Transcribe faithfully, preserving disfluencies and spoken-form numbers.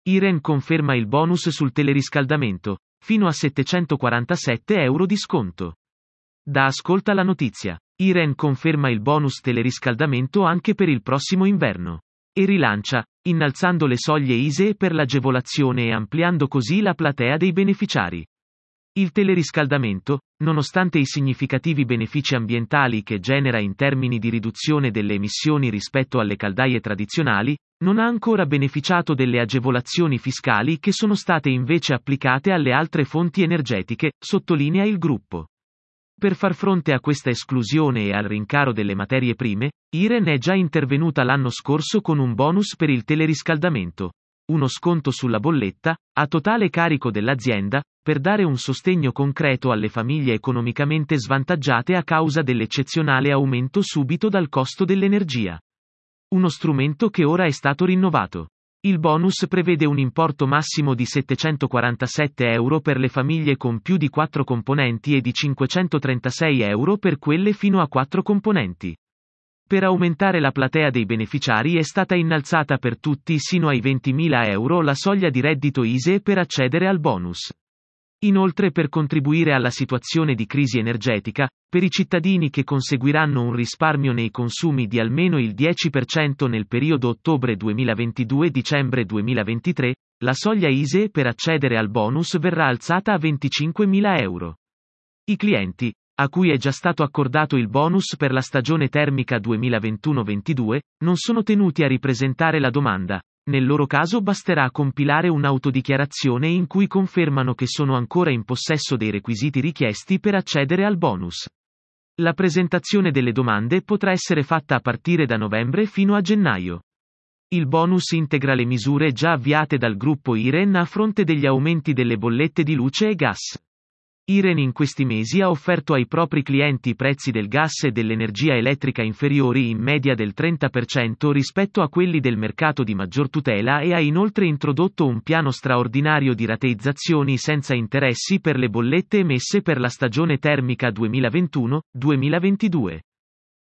Iren conferma il bonus sul teleriscaldamento, fino a settecentoquarantasette euro di sconto. Da Ascolta la notizia. Iren conferma il bonus teleriscaldamento anche per il prossimo inverno. E rilancia, innalzando le soglie I S E E per l'agevolazione e ampliando così la platea dei beneficiari. Il teleriscaldamento, nonostante i significativi benefici ambientali che genera in termini di riduzione delle emissioni rispetto alle caldaie tradizionali, non ha ancora beneficiato delle agevolazioni fiscali che sono state invece applicate alle altre fonti energetiche, sottolinea il gruppo. Per far fronte a questa esclusione e al rincaro delle materie prime, Iren è già intervenuta l'anno scorso con un bonus per il teleriscaldamento, uno sconto sulla bolletta, a totale carico dell'azienda, per dare un sostegno concreto alle famiglie economicamente svantaggiate a causa dell'eccezionale aumento subito dal costo dell'energia. Uno strumento che ora è stato rinnovato. Il bonus prevede un importo massimo di settecentoquarantasette euro per le famiglie con più di quattro componenti e di cinquecentotrentasei euro per quelle fino a quattro componenti. Per aumentare la platea dei beneficiari è stata innalzata per tutti sino ai ventimila euro la soglia di reddito I S E E per accedere al bonus. Inoltre, per contribuire alla situazione di crisi energetica, per i cittadini che conseguiranno un risparmio nei consumi di almeno il dieci per cento nel periodo ottobre duemilaventidue-dicembre duemilaventitré, la soglia I S E E per accedere al bonus verrà alzata a venticinquemila euro. I clienti, a cui è già stato accordato il bonus per la stagione termica duemilaventuno ventidue, non sono tenuti a ripresentare la domanda. Nel loro caso basterà compilare un'autodichiarazione in cui confermano che sono ancora in possesso dei requisiti richiesti per accedere al bonus. La presentazione delle domande potrà essere fatta a partire da novembre fino a gennaio. Il bonus integra le misure già avviate dal gruppo Iren a fronte degli aumenti delle bollette di luce e gas. Iren in questi mesi ha offerto ai propri clienti prezzi del gas e dell'energia elettrica inferiori in media del trenta per cento rispetto a quelli del mercato di maggior tutela e ha inoltre introdotto un piano straordinario di rateizzazioni senza interessi per le bollette emesse per la stagione termica duemilaventuno duemilaventidue.